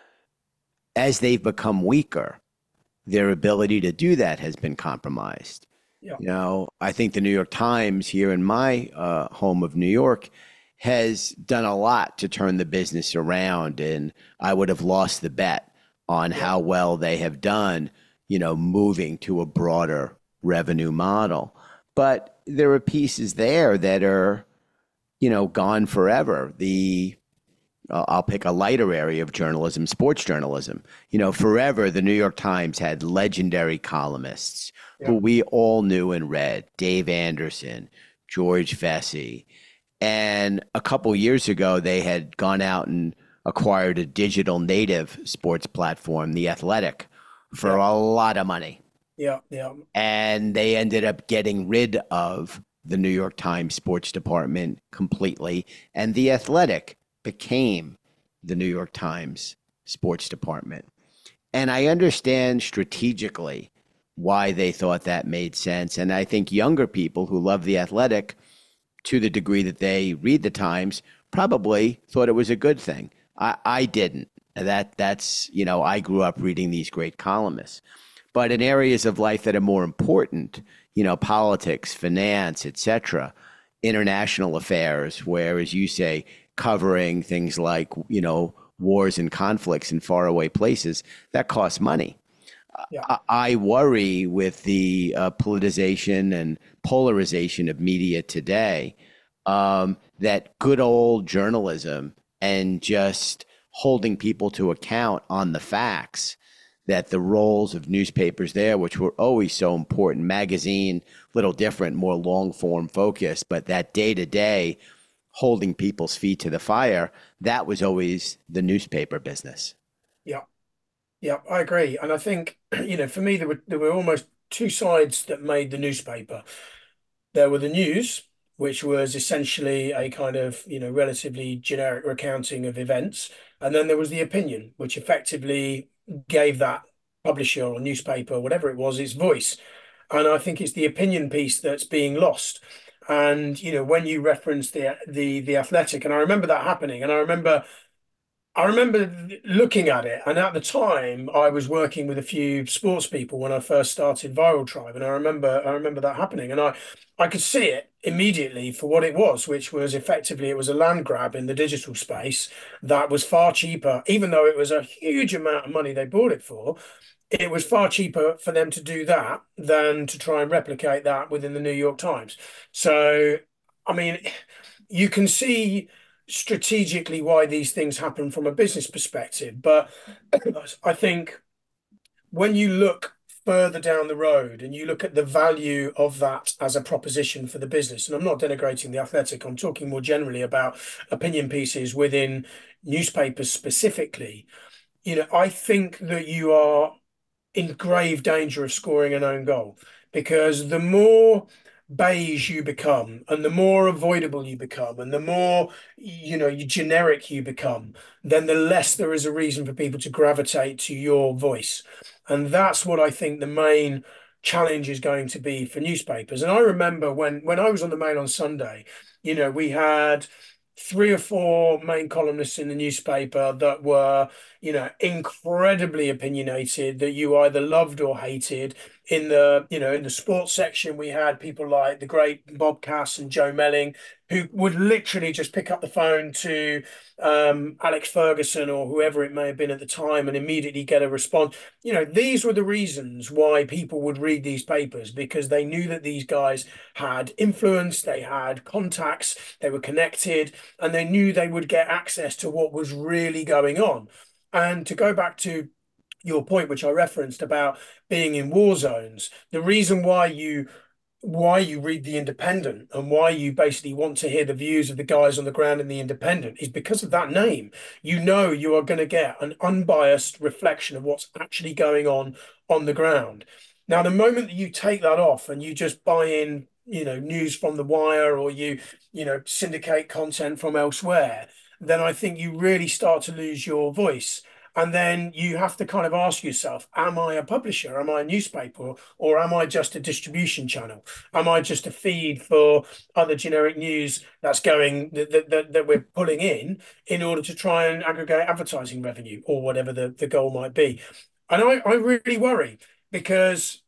as they've become weaker, their ability to do that has been compromised. Yeah. You know, I think the New York Times here in my uh, home of New York has done a lot to turn the business around, and I would have lost the bet on how well they have done, you know, moving to a broader revenue model. But there are pieces there that are, you know, gone forever. The uh, I'll pick a lighter area of journalism, sports journalism. You know, forever the New York Times had legendary columnists who we all knew and read, Dave Anderson, George Vesey. And a couple years ago, they had gone out and acquired a digital native sports platform, The Athletic, for yeah. a lot of money. Yeah, yeah. And they ended up getting rid of the New York Times sports department completely. And The Athletic became the New York Times sports department. And I understand strategically why they thought that made sense. And I think younger people who love The Athletic, to the degree that they read the Times, probably thought it was a good thing. I, I didn't. That that's, you know, I grew up reading these great columnists. But in areas of life that are more important, you know, politics, finance, et cetera, international affairs, where, as you say, covering things like, you know, wars and conflicts in faraway places, that costs money. Yeah. I, I worry with the uh, politicization and polarization of media today, um, that good old journalism and just holding people to account on the facts, that the roles of newspapers there, which were always so important, magazine, little different, more long form focused, but that day to day holding people's feet to the fire, that was always the newspaper business. Yeah. Yeah, I agree. And I think, you know, for me, there were there were almost two sides that made the newspaper. There were the news, which was essentially a kind of, you know, relatively generic recounting of events. And then there was the opinion, which effectively gave that publisher or newspaper, whatever it was, its voice. And I think it's the opinion piece that's being lost. And, you know, when you reference the the the athletic, and I remember that happening, and I remember I remember looking at it, and at the time, I was working with a few sports people when I first started Viral Tribe, and I remember I remember that happening, and I I could see it immediately for what it was, which was effectively it was a land grab in the digital space that was far cheaper, even though it was a huge amount of money they bought it for. It was far cheaper for them to do that than to try and replicate that within the New York Times. So, I mean, you can see strategically why these things happen from a business perspective. But I think when you look further down the road and you look at the value of that as a proposition for the business, and I'm not denigrating the athletic, I'm talking more generally about opinion pieces within newspapers specifically. You know, I think that you are in grave danger of scoring an own goal because the more beige you become and the more avoidable you become and the more you know you generic you become, then the less there is a reason for people to gravitate to your voice. And that's what I think the main challenge is going to be for newspapers. And I remember when when I was on the Mail on Sunday, you know, we had three or four main columnists in the newspaper that were, you know, incredibly opinionated, that you either loved or hated. In the, you know, in the sports section, we had people like the great Bob Cass and Joe Melling, who would literally just pick up the phone to um, Alex Ferguson or whoever it may have been at the time and immediately get a response. You know, these were the reasons why people would read these papers, because they knew that these guys had influence, they had contacts, they were connected, and they knew they would get access to what was really going on. And to go back to your point, which I referenced about being in war zones, the reason why you why you read the Independent and why you basically want to hear the views of the guys on the ground in the Independent is because of that name. You know you are going to get an unbiased reflection of what's actually going on on the ground. Now, the moment that you take that off and you just buy in, you know, news from the wire, or you, you know, syndicate content from elsewhere, then I think you really start to lose your voice. And then you have to kind of ask yourself, am I a publisher? Am I a newspaper? Or am I just a distribution channel? Am I just a feed for other generic news that's going that, that, that we're pulling in in order to try and aggregate advertising revenue or whatever the, the goal might be? And I, I really worry because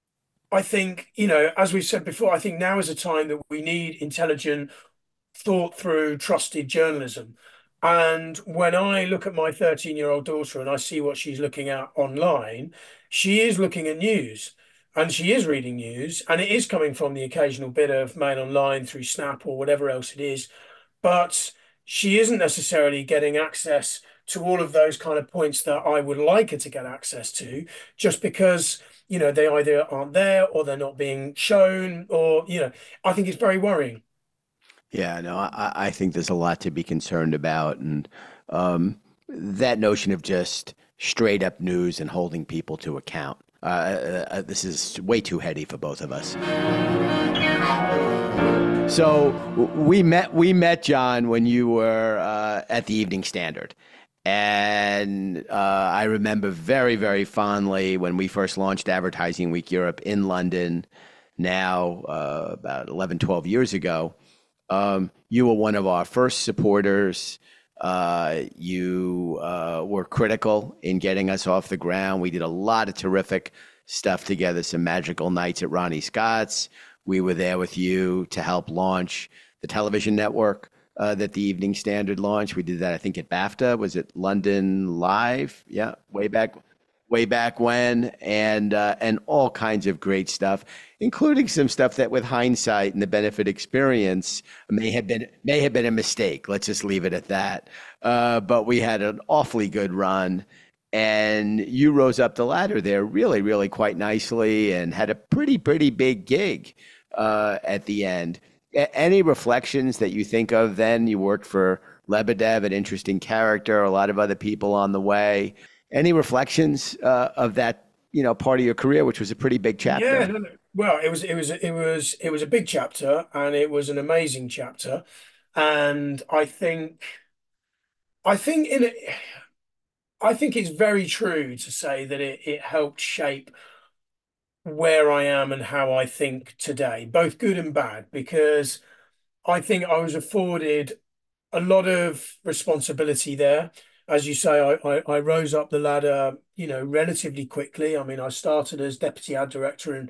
I think, you know, as we've said before, I think now is a time that we need intelligent, thought through, trusted journalism. And when I look at my thirteen year old daughter and I see what she's looking at online, she is looking at news and she is reading news, and it is coming from the occasional bit of Mail Online through Snap or whatever else it is. But she isn't necessarily getting access to all of those kind of points that I would like her to get access to, just because, you know, they either aren't there or they're not being shown, or, you know, I think it's very worrying. Yeah, no, I, I think there's a lot to be concerned about. And um, that notion of just straight up news and holding people to account. Uh, uh, uh, this is way too heady for both of us. So we met, we met John when you were uh, at the Evening Standard. And uh, I remember very, very fondly when we first launched Advertising Week Europe in London, now uh, about eleven, twelve years ago. Um, you were one of our first supporters. Uh, you uh, were critical in getting us off the ground. We did a lot of terrific stuff together, some magical nights at Ronnie Scott's. We were there with you to help launch the television network uh, that the Evening Standard launched. We did that, I think, at BAFTA. Was it London Live? Yeah, way back, way back when, and uh, and all kinds of great stuff, including some stuff that, with hindsight and the benefit experience, may have been may have been a mistake. Let's just leave it at that. Uh, but we had an awfully good run, and you rose up the ladder there really, really quite nicely, and had a pretty, pretty big gig uh, at the end. A- any reflections that you think of then? You worked for Lebedev, an interesting character, a lot of other people on the way. Any reflections uh, of that, you know, part of your career, which was a pretty big Yeah, chapter? no, no. Well, it was it was it was it was a big chapter, and it was an amazing chapter. And I think I think in it, I think it's very true to say that it, it helped shape where I am and how I think today, both good and bad, because I think I was afforded a lot of responsibility there. As you say, I, I, I rose up the ladder, you know, relatively quickly. I mean, I started as deputy ad director and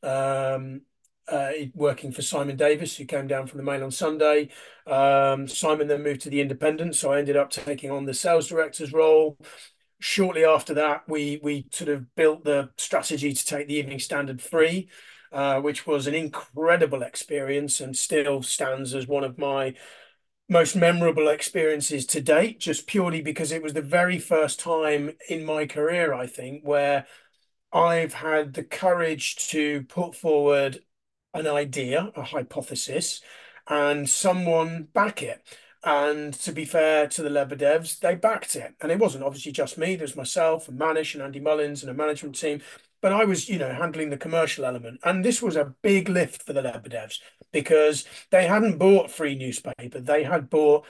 um, uh, working for Simon Davis, who came down from the Mail on Sunday. Um, Simon then moved to the Independent, so I ended up taking on the sales director's role. Shortly after that, we we sort of built the strategy to take the Evening Standard free, uh, which was an incredible experience and still stands as one of my most memorable experiences to date, just purely because it was the very first time in my career, I think, where I've had the courage to put forward an idea, a hypothesis, and someone back it. And to be fair to the Lebedevs, they backed it. And it wasn't obviously just me. There's myself and Manish and Andy Mullins and a management team. But I was, you know, handling the commercial element. And this was a big lift for the Lebedevs because they hadn't bought a free newspaper. They had bought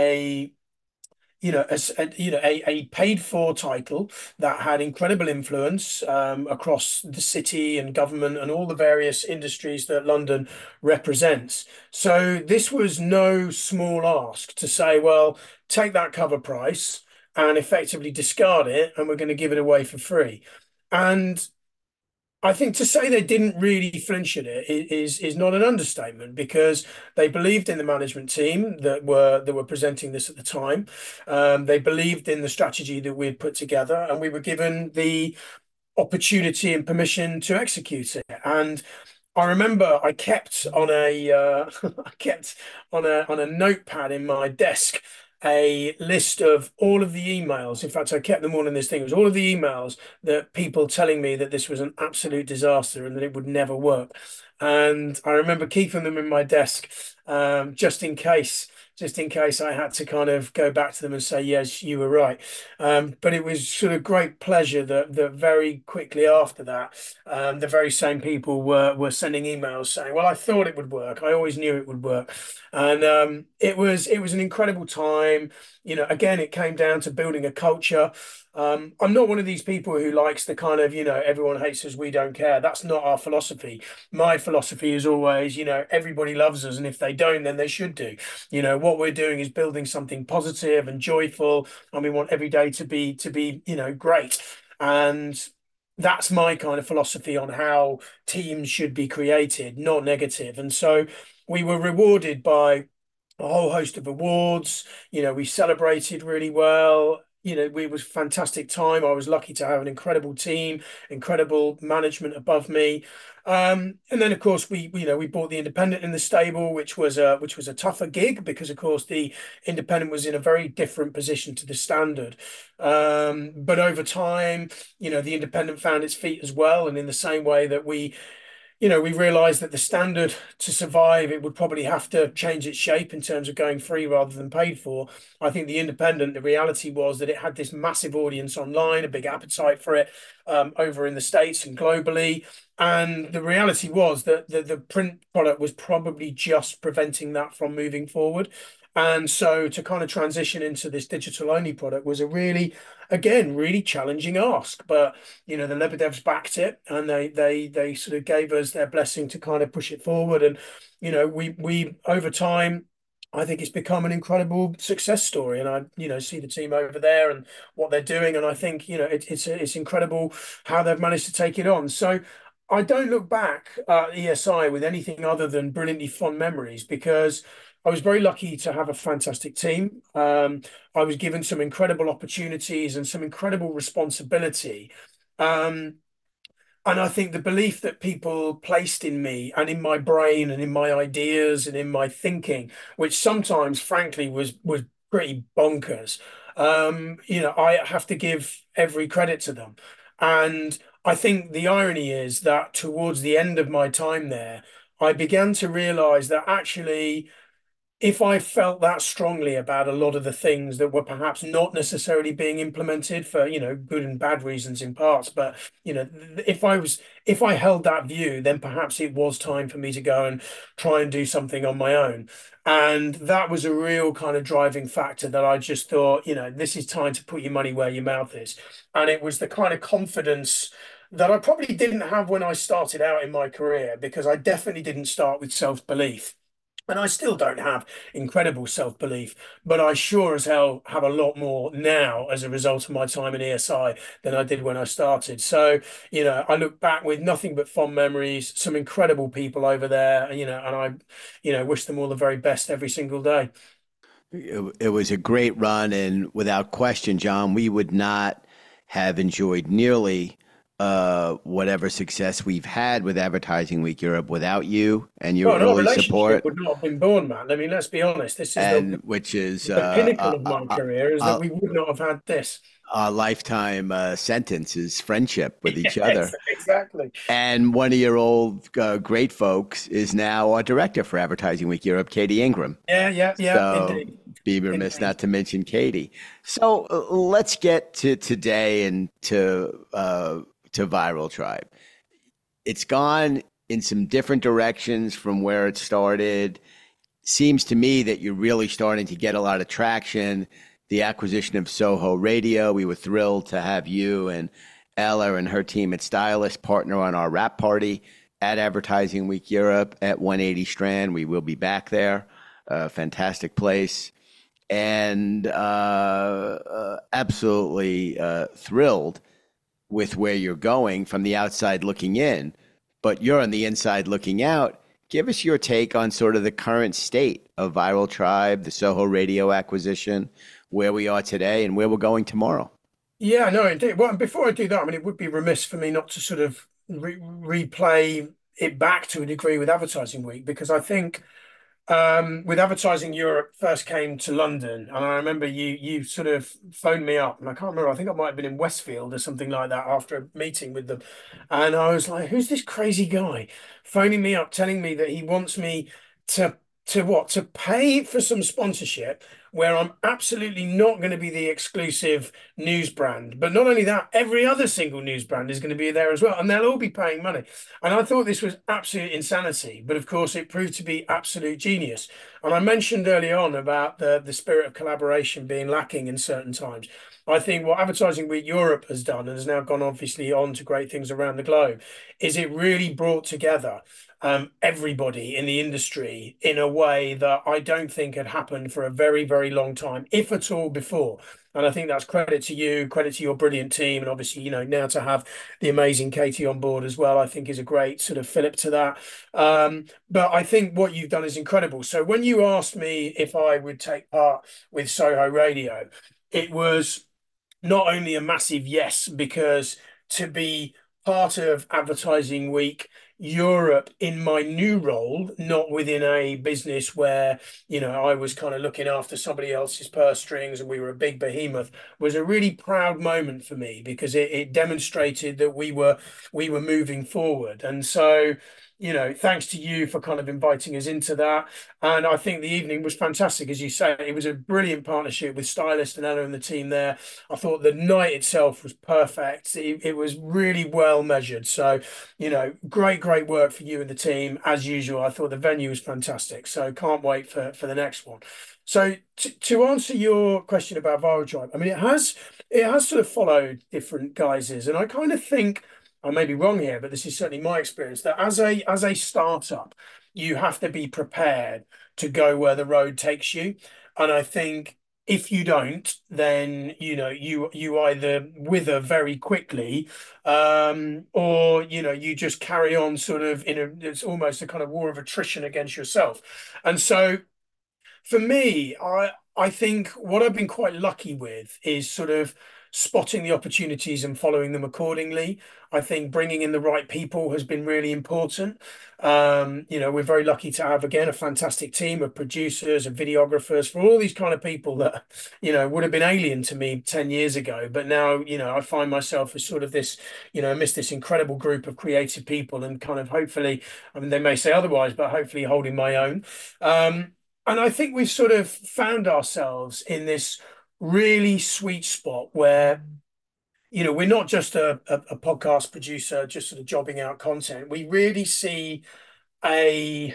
a you know, a, a you know a, a paid for title that had incredible influence um, across the city and government and all the various industries that London represents. So this was no small ask to say, well, take that cover price and effectively discard it, and we're going to give it away for free. And I think to say they didn't really flinch at it i- is is not an understatement because they believed in the management team that were that were presenting this at the time. Um, they believed in the strategy that we had put together, and we were given the opportunity and permission to execute it. And I remember I kept on a uh, I kept on a on a notepad in my desk a list of all of the emails. In fact, I kept them all in this thing. It was all of the emails that people telling me that this was an absolute disaster and that it would never work. And I remember keeping them in my desk um, just in case. Just in case I had to kind of go back to them and say, yes, you were right. Um, but it was sort of great pleasure that that very quickly after that, um, the very same people were were sending emails saying, "Well, I thought it would work. I always knew it would work," and um, it was it was an incredible time. You know, again, it came down to building a culture. Um, I'm not one of these people who likes the kind of, you know, everyone hates us, we don't care. That's not our philosophy. My philosophy is always, you know, everybody loves us, and if they don't, then they should do. You know, what we're doing is building something positive and joyful, and we want every day to be to be, you know, great. And that's my kind of philosophy on how teams should be created, not negative. And so we were rewarded by a whole host of awards. You know, we celebrated really well. You know, we was fantastic time. I was lucky to have an incredible team, incredible management above me. Um, and then of course we, we, you know, we bought the Independent in the stable, which was a which was a tougher gig because of course the Independent was in a very different position to the Standard. Um, but over time, you know, the Independent found its feet as well, and in the same way that we you know, we realized that the Standard to survive, it would probably have to change its shape in terms of going free rather than paid for. I think the Independent, the reality was that it had this massive audience online, a big appetite for it um, over in the States and globally. And the reality was that the, the print product was probably just preventing that from moving forward. And so to kind of transition into this digital only product was a really, again, really challenging ask. But you know the Lebedevs backed it, and they they they sort of gave us their blessing to kind of push it forward. And you know we we over time I think it's become an incredible success story, and I, you know, see the team over there and what they're doing, and I think, you know, it, it's it's incredible how they've managed to take it on. So I don't look back at E S I with anything other than brilliantly fond memories because I was very lucky to have a fantastic team. Um, I was given some incredible opportunities and some incredible responsibility. Um, and I think the belief that people placed in me and in my brain and in my ideas and in my thinking, which sometimes, frankly, was was pretty bonkers. Um, you know, I have to give every credit to them. And I think the irony is that towards the end of my time there, I began to realize that actually if I felt that strongly about a lot of the things that were perhaps not necessarily being implemented for, you know, good and bad reasons in parts, but you know, if I was if I held that view, then perhaps it was time for me to go and try and do something on my own. And that was a real kind of driving factor that I just thought, you know, this is time to put your money where your mouth is. And it was the kind of confidence that I probably didn't have when I started out in my career, because I definitely didn't start with self-belief. And I still don't have incredible self-belief, but I sure as hell have a lot more now as a result of my time in E S I than I did when I started. So, you know, I look back with nothing but fond memories, some incredible people over there, you know, and I, you know, wish them all the very best every single day. It, it was a great run, and without question, John, we would not have enjoyed nearly uh, whatever success we've had with Advertising Week Europe without you and your Well, our early relationship support, would not have been born, man. I mean, let's be honest. This is the and which is the uh, pinnacle of a, my a, career is that a, we would not have had this. a lifetime uh, sentence is friendship with each Yes, other. exactly. And one of your old uh, great folks is now our director for Advertising Week Europe, Katie Ingram. Yeah, yeah, yeah, So indeed. be remiss Indeed. not to mention Katie. So uh, let's get to today and to uh, to Viral Tribe. It's gone in some different directions from where it started. Seems to me that you're really starting to get a lot of traction. The acquisition of Soho Radio, we were thrilled to have you and Ella and her team at Stylist partner on our wrap party at Advertising Week Europe at one eighty Strand. We will be back there. A fantastic place. And uh, uh, absolutely uh, thrilled with where you're going from the outside looking in, but you're on the inside looking out. Give us your take on sort of the current state of Viral Tribe, the Soho Radio acquisition, where we are today, and where we're going tomorrow. Yeah, no, indeed. Well, before I do that, I mean, it would be remiss for me not to sort of re replay it back to a degree with Advertising Week, because I think um, with Advertising Europe first came to London, and I remember you you sort of phoned me up, and I can't remember. I think I might have been in Westfield or something like that after a meeting with them, and I was like, "Who's this crazy guy phoning me up, telling me that he wants me to to what to pay for some sponsorship?" Where I'm absolutely not going to be the exclusive news brand. But not only that, every other single news brand is going to be there as well, and they'll all be paying money. And I thought this was absolute insanity, but of course it proved to be absolute genius. And I mentioned early on about the, the spirit of collaboration being lacking in certain times. I think what Advertising Week Europe has done, and has now gone obviously on to great things around the globe, is it really brought together um, everybody in the industry in a way that I don't think had happened for a very, very long time, if at all before. And I think that's credit to you, credit to your brilliant team, and obviously, you know, now to have the amazing Katie on board as well, I think is a great sort of fillip to that. Um, but I think what you've done is incredible. So when you asked me if I would take part with Soho Radio, it was not only a massive yes, because to be part of Advertising Week Europe in my new role, not within a business where, you know, I was kind of looking after somebody else's purse strings and we were a big behemoth, was a really proud moment for me, because it, it demonstrated that we were we were moving forward. And so, you know, thanks to you for kind of inviting us into that. And I think the evening was fantastic. As you say, it was a brilliant partnership with Stylist and Anna and the team there. I thought the night itself was perfect. It, it was really well measured. So, you know, great, great work for you and the team as usual. I thought the venue was fantastic. So can't wait for, for the next one. So to, to answer your question about Viral Tribe, I mean, it has it has sort of followed different guises. And I kind of think I may be wrong here, but this is certainly my experience, that as a as a startup, you have to be prepared to go where the road takes you. And I think if you don't, then you know you you either wither very quickly, um, or you know you just carry on sort of in a it's almost a kind of war of attrition against yourself. And so for me, I I think what I've been quite lucky with is sort of spotting the opportunities and following them accordingly. I think bringing in the right people has been really important. Um, you know, we're very lucky to have again a fantastic team of producers and videographers for all these kind of people that, you know, would have been alien to me ten years ago. But now, you know, I find myself as sort of this, you know, amidst this incredible group of creative people and kind of hopefully, I mean, they may say otherwise, but hopefully holding my own. Um, and I think we've sort of found ourselves in this really sweet spot where, you know, we're not just a, a, a podcast producer, just sort of jobbing out content. We really see a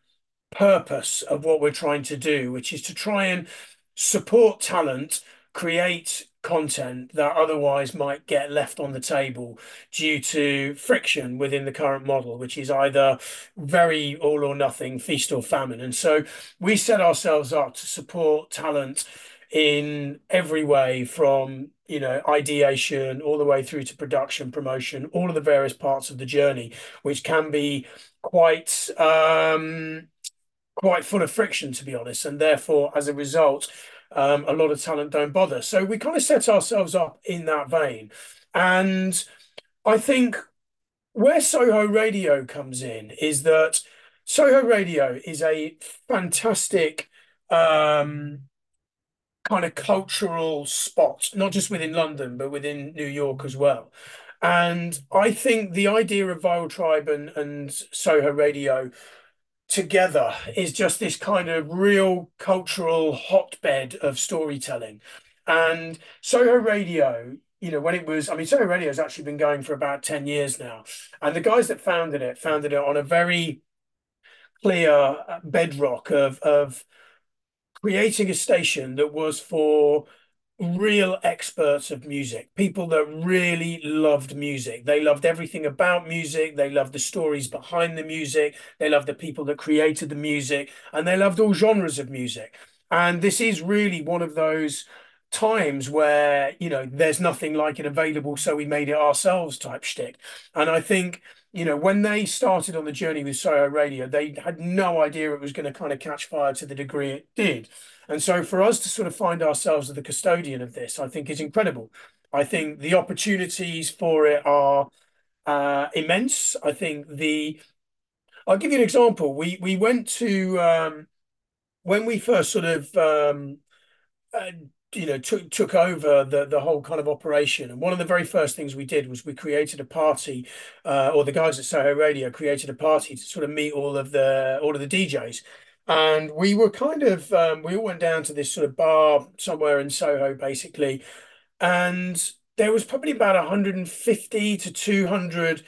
purpose of what we're trying to do, which is to try and support talent, create content that otherwise might get left on the table due to friction within the current model, which is either very all or nothing, feast or famine. And so we set ourselves up to support talent in every way from you know ideation all the way through to production promotion, all of the various parts of the journey, which can be quite um quite full of friction, to be honest. And therefore, as a result, um, a lot of talent don't bother. So we kind of set ourselves up in that vein. And I think where Soho Radio comes in is that Soho Radio is a fantastic um, kind of cultural spot, not just within London, but within New York as well. And I think the idea of Viral Tribe and, and Soho Radio together is just this kind of real cultural hotbed of storytelling. And Soho Radio, you know, when it was, I mean, Soho Radio has actually been going for about ten years now. And the guys that founded it founded it on a very clear uh, bedrock of, of creating a station that was for real experts of music, people that really loved music. They loved everything about music. They loved the stories behind the music. They loved the people that created the music, and they loved all genres of music. And this is really one of those times where, you know, there's nothing like it available, so we made it ourselves type shtick. And I think, you know, when they started on the journey with Soho Radio, they had no idea it was going to kind of catch fire to the degree it did. And so for us to sort of find ourselves as the custodian of this, I think is incredible. I think the opportunities for it are uh, immense. I think the, I'll give you an example. We we went to um, when we first sort of um, uh, you know took took over the the whole kind of operation, and one of the very first things we did was we created a party, uh, or the guys at Soho Radio created a party to sort of meet all of the all of the D Js. And we were kind of um, we all went down to this sort of bar somewhere in Soho basically, and there was probably about one hundred fifty to two hundred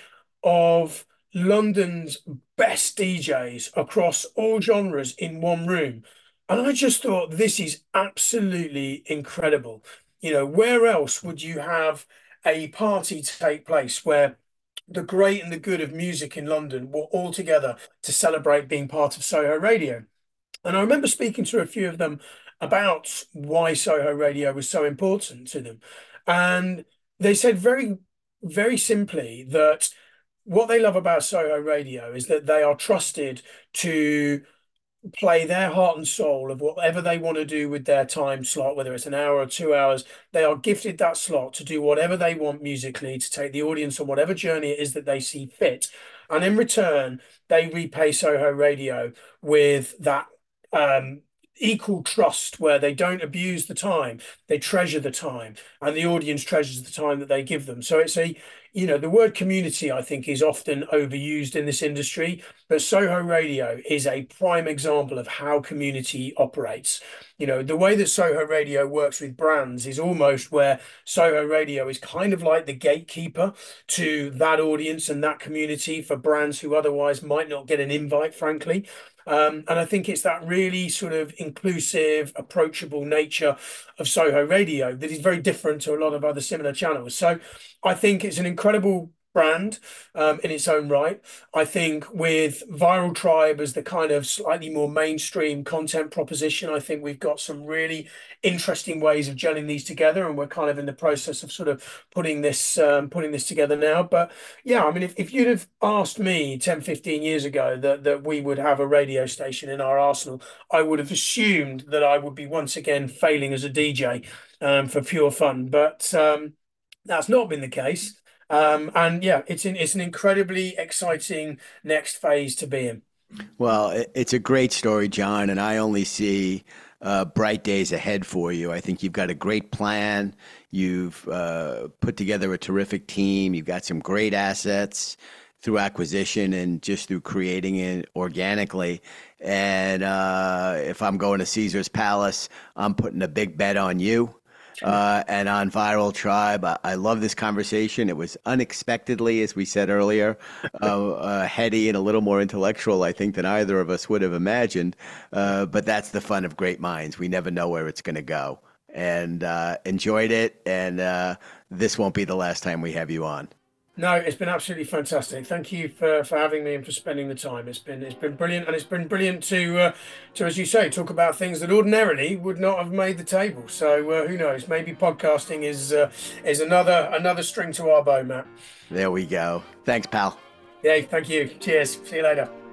of London's best D Js across all genres in one room. And I just thought this is absolutely incredible. You know, where else would you have a party take place where the great and the good of music in London were all together to celebrate being part of Soho Radio? And I remember speaking to a few of them about why Soho Radio was so important to them. And they said very, very simply that what they love about Soho Radio is that they are trusted to play their heart and soul of whatever they want to do with their time slot, whether it's an hour or two hours. They are gifted that slot to do whatever they want musically, to take the audience on whatever journey it is that they see fit. And in return, they repay Soho Radio with that um, equal trust where they don't abuse the time, they treasure the time, and the audience treasures the time that they give them. So it's a, you know, the word community, I think, is often overused in this industry, but Soho Radio is a prime example of how community operates. You know, the way that Soho Radio works with brands is almost where Soho Radio is kind of like the gatekeeper to that audience and that community for brands who otherwise might not get an invite, frankly. Um, and I think it's that really sort of inclusive, approachable nature of Soho Radio that is very different to a lot of other similar channels. So I think it's an incredible brand um, in its own right. I think with Viral Tribe as the kind of slightly more mainstream content proposition, I think we've got some really interesting ways of gelling these together, and we're kind of in the process of sort of putting this um, putting this together now. But yeah, I mean, if, if you'd have asked me ten, fifteen years ago that that we would have a radio station in our arsenal, I would have assumed that I would be once again failing as a D J um, for pure fun. But um, that's not been the case. Um, and yeah, it's in, it's an incredibly exciting next phase to be in. Well, it- it's a great story, John, and I only see uh, bright days ahead for you. I think you've got a great plan. You've uh, put together a terrific team. You've got some great assets through acquisition and just through creating it organically. And uh, if I'm going to Caesar's Palace, I'm putting a big bet on you uh, and on Viral Tribe. I, I love this conversation. It was unexpectedly, as we said earlier, uh, uh, heady and a little more intellectual, I think, than either of us would have imagined. Uh, but that's the fun of great minds. We never know where it's going to go. And uh, enjoyed it. And uh, this won't be the last time we have you on. No, it's been absolutely fantastic. Thank you for, for having me and for spending the time. It's been it's been brilliant, and it's been brilliant to uh, to, as you say, talk about things that ordinarily would not have made the table. So uh, who knows? Maybe podcasting is uh, is another another string to our bow, Matt. There we go. Thanks, pal. Yeah, thank you. Cheers. See you later.